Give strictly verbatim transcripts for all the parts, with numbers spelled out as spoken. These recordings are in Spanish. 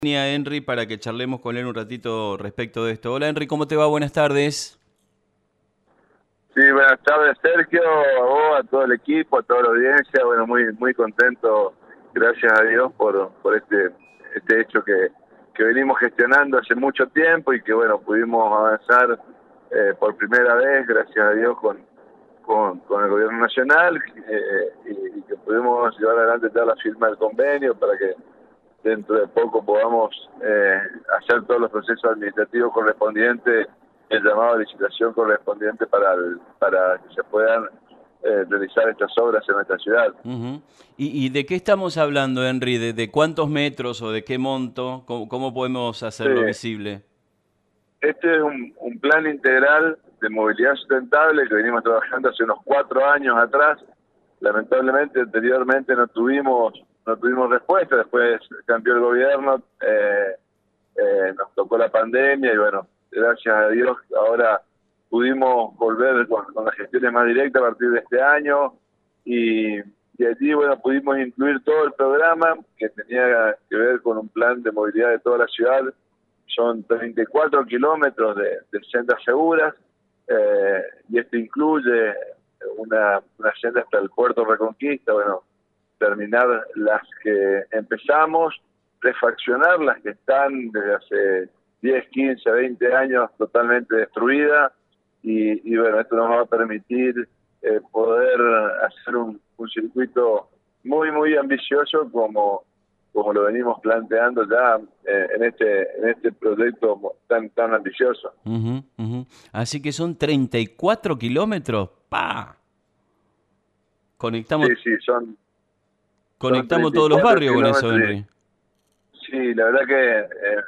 A Henry para que charlemos con él un ratito respecto de esto. Hola Henry, ¿cómo te va? Buenas tardes. Sí, buenas tardes Sergio, a vos, a todo el equipo, a toda la audiencia. Bueno, muy muy contento, gracias a Dios por por este este hecho que, que venimos gestionando hace mucho tiempo y que bueno, pudimos avanzar eh, por primera vez, gracias a Dios, con con, con el gobierno nacional eh, y, y que pudimos llevar adelante toda la firma del convenio para que dentro de poco podamos eh, hacer todos los procesos administrativos correspondientes, el llamado a licitación correspondiente para el, para que se puedan eh, realizar estas obras en nuestra ciudad. Uh-huh. ¿Y, ¿Y de qué estamos hablando, Henry? ¿De, de cuántos metros o de qué monto? ¿Cómo, cómo podemos Sí, hacerlo visible? este es un, un plan integral de movilidad sustentable que venimos trabajando hace unos cuatro años atrás. Lamentablemente anteriormente no tuvimos no tuvimos respuesta, después cambió el gobierno, eh, eh, nos tocó la pandemia y bueno, gracias a Dios ahora pudimos volver con, con las gestiones más directas a partir de este año y, y allí bueno pudimos incluir todo el programa que tenía que ver con un plan de movilidad de toda la ciudad. Son treinta y cuatro kilómetros de, de sendas seguras eh, y esto incluye una, una senda hasta el puerto Reconquista, bueno, terminar las que empezamos, refaccionar las que están desde hace diez, quince, veinte años totalmente destruidas y, y bueno, esto nos va a permitir eh, poder hacer un, un circuito muy, muy ambicioso como como lo venimos planteando ya eh, en este en este proyecto tan tan ambicioso. Uh-huh, uh-huh. Así que son treinta y cuatro kilómetros. ¡Pa! Sí, Conectamos, sí, son son conectamos treinta y todos los cuatro barrios con eso, kilómetros. Henry. Sí, la verdad que eh,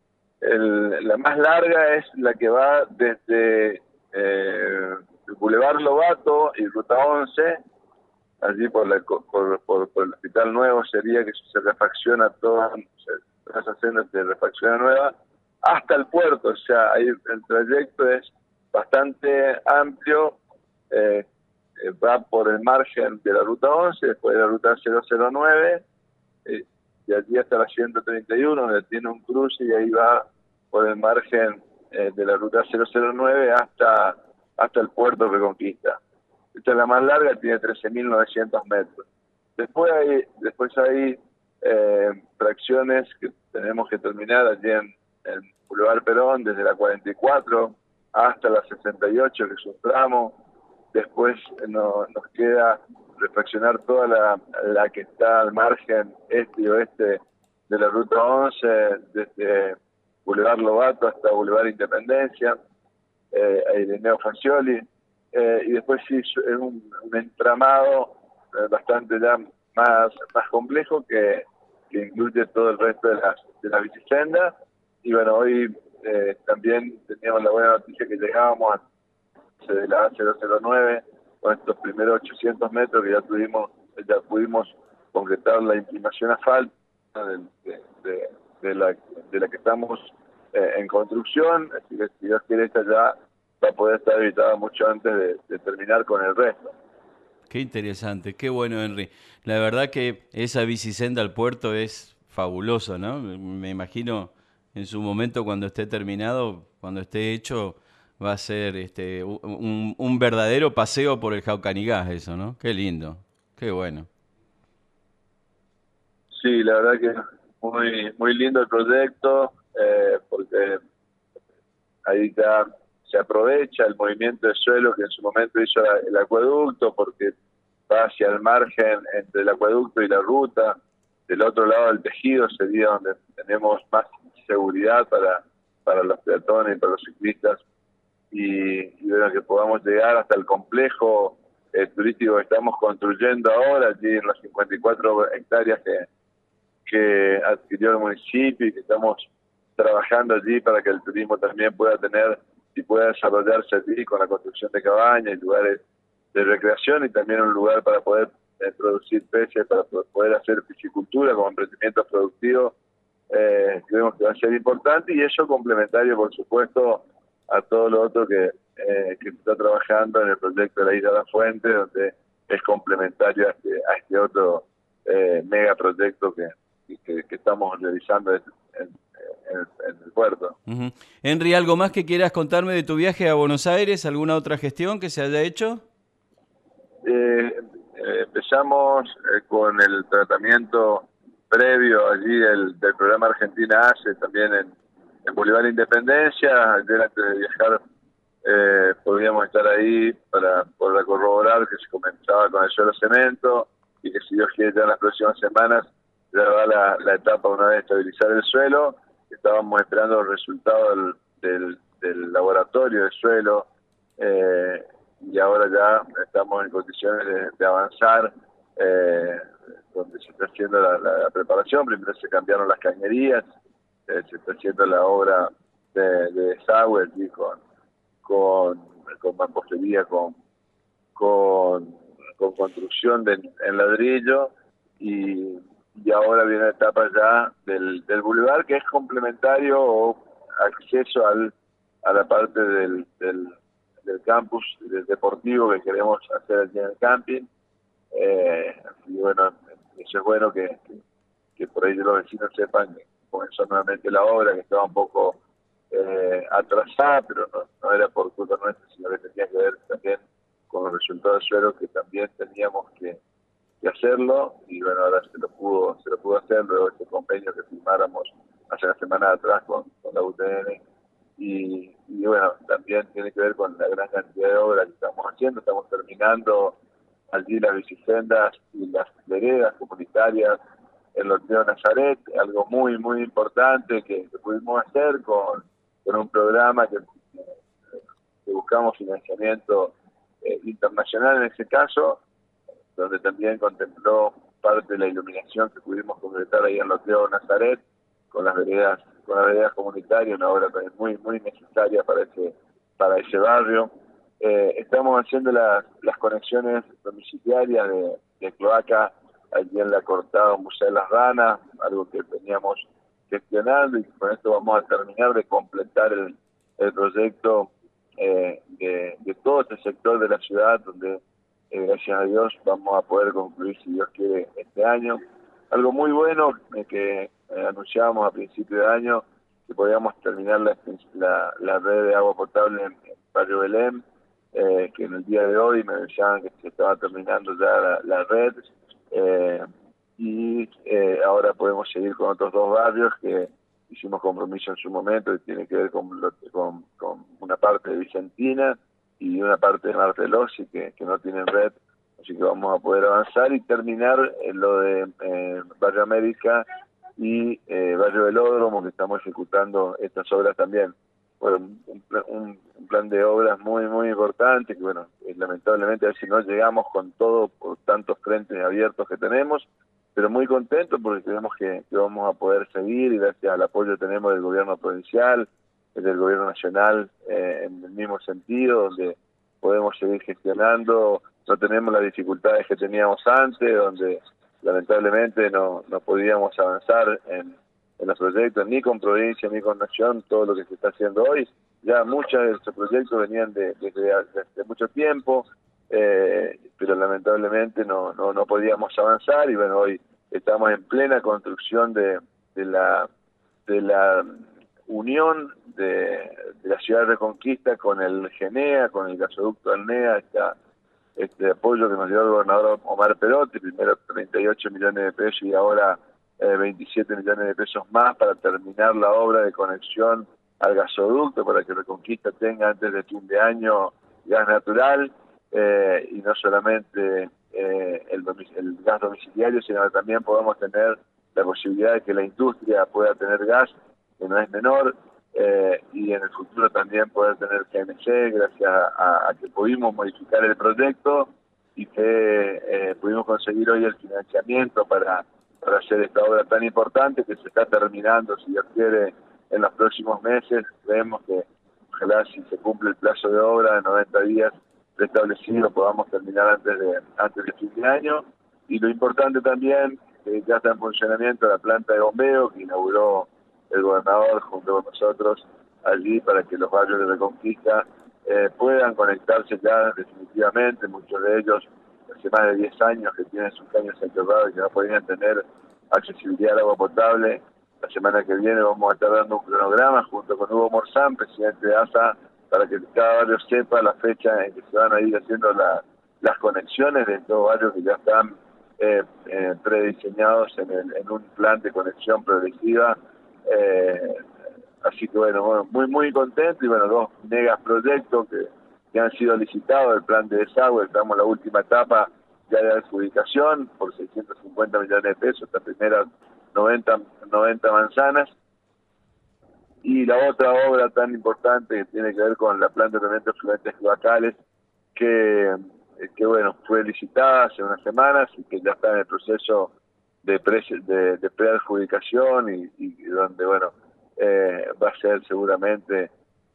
el, la más larga es la que va desde eh, el Boulevard Lobato y Ruta once, allí por, la, por, por, por el Hospital Nuevo sería que se refacciona toda, toda esa senda se refacciona nueva, hasta el puerto. O sea, ahí el trayecto es bastante amplio, eh, eh, va por el margen de la Ruta once, después de la Ruta cero cero nueve, eh, y allí hasta la ciento treinta y uno, donde tiene un cruce, y ahí va por el margen eh, de la Ruta cero cero nueve hasta, hasta el puerto Reconquista. Esta es la más larga, tiene trece mil novecientos metros. Después hay, después hay eh, fracciones que tenemos que terminar allí en, en Boulevard Perón, desde la cuarenta y cuatro hasta la sesenta y ocho, que es un tramo. Después no, nos queda refaccionar toda la, la que está al margen este y oeste de la Ruta once, desde Boulevard Lobato hasta Boulevard Independencia, eh, Ireneo Fancioli. Eh, y después sí es un, un entramado eh, bastante ya más, más complejo que, que incluye todo el resto de las, de las bicisendas. Y bueno, hoy eh, también teníamos la buena noticia que llegábamos a de la A cero cero nueve con estos primeros ochocientos metros que ya tuvimos, ya pudimos concretar la inclinación asfalto de, de, de, de, la, de la que estamos eh, en construcción, así que si Dios quiere esta ya va a poder estar habitada mucho antes de, de terminar con el resto. Qué interesante, qué bueno, Henry. La verdad que esa bicisenda al puerto es fabulosa, ¿no? Me imagino en su momento cuando esté terminado, cuando esté hecho, va a ser este un, un verdadero paseo por el Jaucanigás eso, ¿no? Qué lindo, qué bueno. Sí, la verdad que muy muy lindo el proyecto, eh, porque ahí ya se aprovecha el movimiento de suelo que en su momento hizo la, el acueducto, porque va hacia el margen entre el acueducto y la ruta. Del otro lado del tejido sería donde tenemos más seguridad para, para los peatones y para los ciclistas, y, y bueno, que podamos llegar hasta el complejo eh, turístico que estamos construyendo ahora, allí en las cincuenta y cuatro hectáreas que, que adquirió el municipio y que estamos trabajando allí para que el turismo también pueda tener y pueda desarrollarse allí con la construcción de cabañas y lugares de recreación, y también un lugar para poder eh, producir peces, para poder hacer piscicultura como emprendimientos productivos. Eh, creemos que va a ser importante, y eso complementario, por supuesto, a todo lo otro que, eh, que se está trabajando en el proyecto de la Isla de la Fuente, donde es complementario a este, a este otro eh, megaproyecto que, que, que estamos realizando en, en, en el puerto. Uh-huh. Henry, ¿algo más que quieras contarme de tu viaje a Buenos Aires? ¿Alguna otra gestión que se haya hecho? Eh, eh, empezamos eh, con el tratamiento previo allí del, del programa Argentina Hace, también en, en Bolívar Independencia. Ayer antes de viajar eh, podíamos estar ahí para poder corroborar que se comenzaba con el suelo cemento y que si Dios quiere ya en las próximas semanas ya va la, la etapa una vez de estabilizar el suelo. Estábamos esperando el resultado del, del, del laboratorio del suelo eh, y ahora ya estamos en condiciones de, de avanzar, eh, donde se está haciendo la, la, la preparación. Primero se cambiaron las cañerías, eh, se está haciendo la obra de, de desagüe allí con, con, con mampostería, con, con, con construcción de, en ladrillo, y, y ahora viene la etapa ya del, del bulevar, que es complementario o acceso al, a la parte del, del, del campus del deportivo que queremos hacer aquí en el camping. Eh, y bueno, eso es bueno que, que, que por ahí los vecinos sepan que comenzó nuevamente la obra, que estaba un poco eh, atrasada, pero no, no era por culpa nuestra, sino que tenía que ver también con los resultados de suelo, que también teníamos que, que hacerlo, y bueno, ahora se lo pudo se lo pudo hacer luego de este convenio que firmáramos hace una semana atrás con, con la U T N. Y, y bueno, también tiene que ver con la gran cantidad de obras que estamos haciendo. Estamos terminando allí las bicisendas y las veredas comunitarias en Loteo Nazaret, algo muy, muy importante que, que pudimos hacer con, con un programa que, que buscamos financiamiento eh, internacional en ese caso, donde también contempló parte de la iluminación que pudimos completar ahí en Loteo Nazaret, con las veredas, con las veredas comunitarias, una obra también muy, muy necesaria para ese, para ese barrio. Eh, estamos haciendo las, las conexiones domiciliarias de, de cloaca allí en la Cortada Museo de las Ranas, algo que veníamos gestionando, y con esto vamos a terminar de completar el, el proyecto eh, de, de todo este sector de la ciudad, donde eh, gracias a Dios vamos a poder concluir, si Dios quiere, este año. Algo muy bueno eh, que eh, anunciábamos a principio de año, que podíamos terminar la, la, la red de agua potable en, en Barrio Belén, eh, que en el día de hoy me decían que se estaba terminando ya la, la red, eh, y eh, ahora podemos seguir con otros dos barrios que hicimos compromiso en su momento, y tiene que ver con, con, con una parte de Vicentina y una parte de Martelossi que, que no tienen red, así que vamos a poder avanzar y terminar en lo de eh, Barrio América y eh, Barrio Velódromo, que estamos ejecutando estas obras también. Bueno, un, un, un plan de obras muy, muy importante, que bueno, eh, lamentablemente a ver si no llegamos con todo por tantos frentes abiertos que tenemos, pero muy contentos porque creemos que, que vamos a poder seguir, y gracias al apoyo que tenemos del gobierno provincial, del gobierno nacional, eh, en el mismo sentido, donde podemos seguir gestionando. No tenemos las dificultades que teníamos antes, donde lamentablemente no, no podíamos avanzar en, en los proyectos, ni con provincia, ni con nación, todo lo que se está haciendo hoy. Ya muchos de estos proyectos venían de, de, de, de mucho tiempo, eh, pero lamentablemente no, no, no podíamos avanzar, y bueno, hoy estamos en plena construcción de, de la de la unión de, de la ciudad de Reconquista con el GENEA, con el gasoducto del NEA, esta, este apoyo que nos dio el gobernador Omar Perotti, primero treinta y ocho millones de pesos y ahora eh, veintisiete millones de pesos más para terminar la obra de conexión al gasoducto, para que Reconquista tenga antes de fin de año gas natural, eh, y no solamente eh, el, el gas domiciliario, sino que también podamos tener la posibilidad de que la industria pueda tener gas, que no es menor, eh, y en el futuro también poder tener G N C, gracias a, a que pudimos modificar el proyecto y que eh, pudimos conseguir hoy el financiamiento para, para hacer esta obra tan importante que se está terminando, si Dios quiere, en los próximos meses. Creemos que ojalá, si se cumple el plazo de obra de noventa días establecido, podamos terminar antes de antes de fin de año. Y lo importante también, que ya está en funcionamiento la planta de bombeo que inauguró el gobernador junto con nosotros allí, para que los barrios de Reconquista eh, puedan conectarse ya definitivamente. Muchos de ellos hace más de diez años que tienen sus caños enterrados y que no podían tener accesibilidad al agua potable. La semana que viene vamos a estar dando un cronograma junto con Hugo Morzán, presidente de A S A, para que cada barrio sepa la fecha en que se van a ir haciendo la, las conexiones de estos barrios que ya están eh, eh, prediseñados en, el, en un plan de conexión progresiva. Eh, así que bueno, bueno, muy muy contento, y bueno, dos megas proyectos que, que han sido licitados, el plan de desagüe, estamos en la última etapa ya de adjudicación por seiscientos cincuenta millones de pesos, esta primera noventa, noventa manzanas. Y la otra obra tan importante que tiene que ver con la planta de tratamiento de efluentes cloacales, que, que bueno, fue licitada hace unas semanas y que ya está en el proceso de, pre, de, de preadjudicación y, y donde, bueno, eh, va a ser seguramente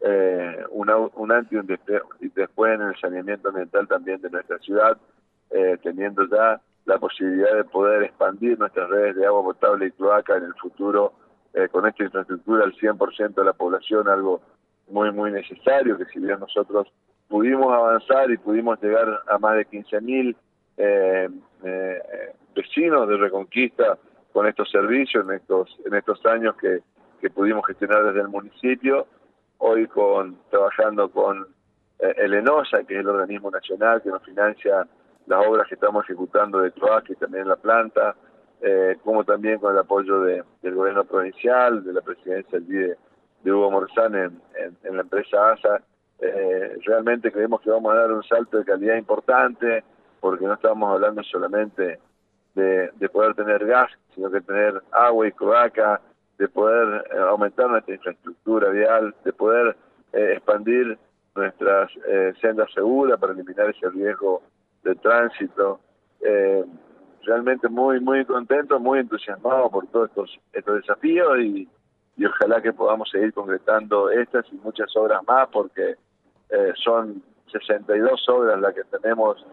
eh, una, un antes y un después en el saneamiento ambiental también de nuestra ciudad, eh, teniendo ya la posibilidad de poder expandir nuestras redes de agua potable y cloaca en el futuro, eh, con esta infraestructura al cien por ciento de la población, algo muy, muy necesario, que si bien nosotros pudimos avanzar y pudimos llegar a más de quince mil eh, eh, vecinos de Reconquista con estos servicios en estos, en estos años que, que pudimos gestionar desde el municipio, hoy con trabajando con eh, el ENOSA, que es el organismo nacional que nos financia las obras que estamos ejecutando de cloaca y también la planta, eh, como también con el apoyo de, del gobierno provincial, de la presidencia de, de Hugo Morzán en, en, en la empresa A S A. Eh, realmente creemos que vamos a dar un salto de calidad importante, porque no estamos hablando solamente de, de poder tener gas, sino que tener agua y cloaca, de poder eh, aumentar nuestra infraestructura vial, de poder eh, expandir nuestras eh, sendas seguras para eliminar ese riesgo de tránsito. Eh, realmente muy muy contento, muy entusiasmado por todos estos, estos desafíos, y, y ojalá que podamos seguir concretando estas y muchas obras más, porque eh, son sesenta y dos obras las que tenemos,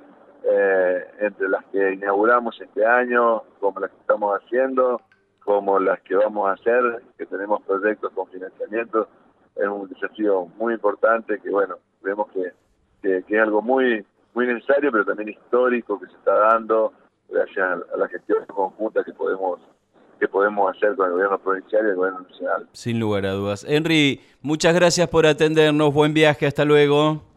eh, entre las que inauguramos este año, como las que estamos haciendo, como las que vamos a hacer, que tenemos proyectos con financiamiento. Es un desafío muy importante que, bueno, vemos que, que, que es algo muy muy necesario, pero también histórico, que se está dando gracias a la gestión conjunta que podemos que podemos hacer con el gobierno provincial y el gobierno nacional. Sin lugar a dudas. Henry, muchas gracias por atendernos. Buen viaje. Hasta luego.